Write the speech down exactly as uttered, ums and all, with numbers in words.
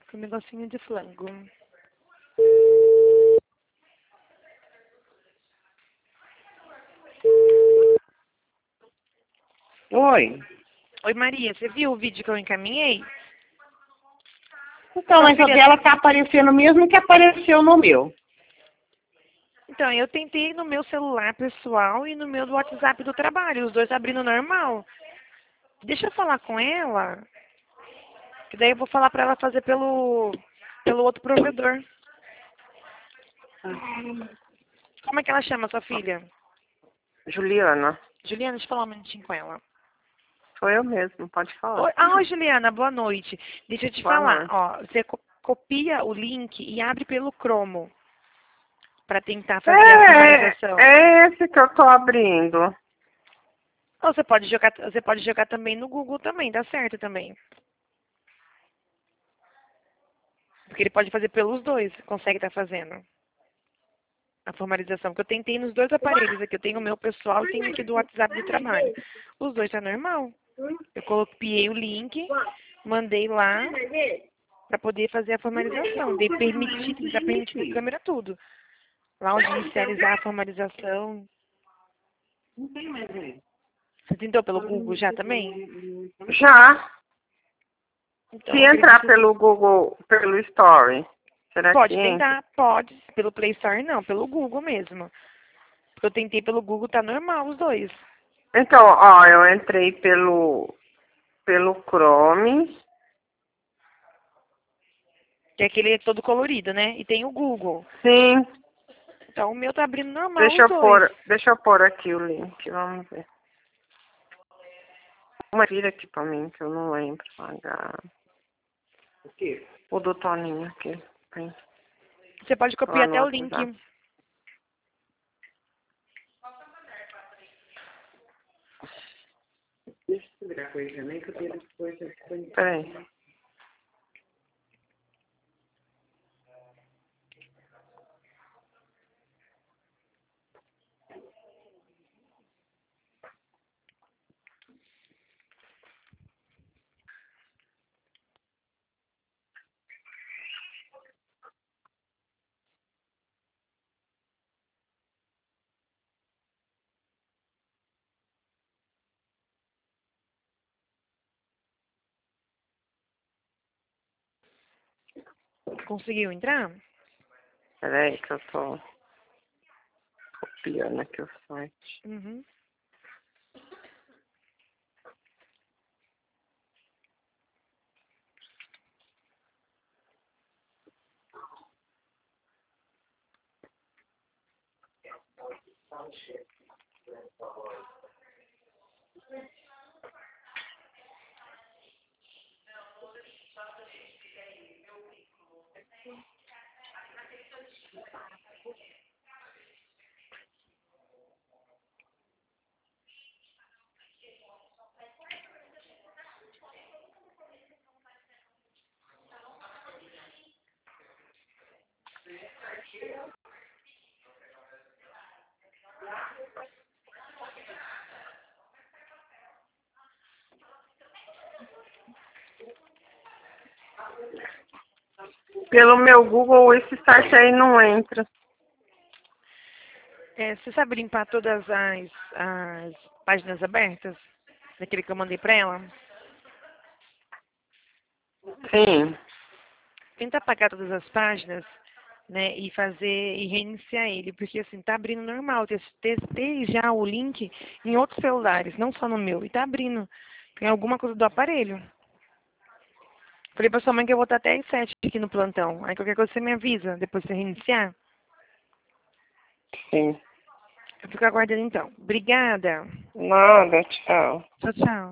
Com um negocinho de flango. Oi. Oi, Maria, você viu o vídeo que eu encaminhei? Então, mas o filha... dela tá aparecendo mesmo que apareceu no meu. Então, eu tentei no meu celular pessoal e no meu do WhatsApp do trabalho, os dois abrindo normal. Deixa eu falar com ela, que daí eu vou falar pra ela fazer pelo, pelo outro provedor. Como é que ela chama, sua filha? Juliana. Juliana, deixa eu falar um minutinho com ela. Sou eu mesmo, pode falar. Oi, ah, oi, Juliana, boa noite. Deixa eu te Boa falar, noite. ó, você co copia o link e abre pelo Chrome para tentar fazer a É, formalização. é esse que eu tô abrindo. Ou você pode jogar, você pode jogar também no Google também, dá certo também. Porque ele pode fazer pelos dois, consegue estar fazendo a formalização. Porque eu tentei nos dois aparelhos aqui, eu tenho o meu pessoal e tenho aqui do WhatsApp de trabalho. Os dois tá normal. Eu copiei o link, mandei lá para poder fazer a formalização. Dei permitido, dá permitido câmera tudo. Lá onde inicializar a formalização. Não tem mais aí. Você tentou pelo Google já também? Já. Então, Se eu entrar acredito que pelo Google, pelo Story, será que pode entra? tentar, pode. Pelo Play Store não, pelo Google mesmo. Porque eu tentei pelo Google, tá normal os dois. Então, ó, eu entrei pelo, pelo Chrome. Que é aquele todo colorido, né? E tem o Google. Sim. Então o meu tá abrindo normal Deixa os eu dois. pôr, deixa eu pôr aqui o link, vamos ver. Uma tira aqui pra mim, que eu não lembro. H. O quê? O do Toninho aqui. Tem Você pode lá copiar no até o link. WhatsApp. Deixa eu virar coisa também, que eu tenho coisa. Peraí. Conseguiu entrar? Peraí que eu tô copiando aqui o site. Uhum. Pelo meu Google, esse site aí não entra. É, você sabe limpar todas as, as páginas abertas? Daquele que eu mandei pra ela? Sim. Tenta apagar todas as páginas, né, e fazer e reiniciar ele, porque assim, tá abrindo normal. Eu testei já o link em outros celulares, não só no meu, e tá abrindo. Tem alguma coisa do aparelho. Falei pra sua mãe que eu vou estar até às sete aqui no plantão. Aí qualquer coisa você me avisa, depois você reiniciar. Sim. Eu fico aguardando então. Obrigada. Nada, tchau. Tchau, tchau.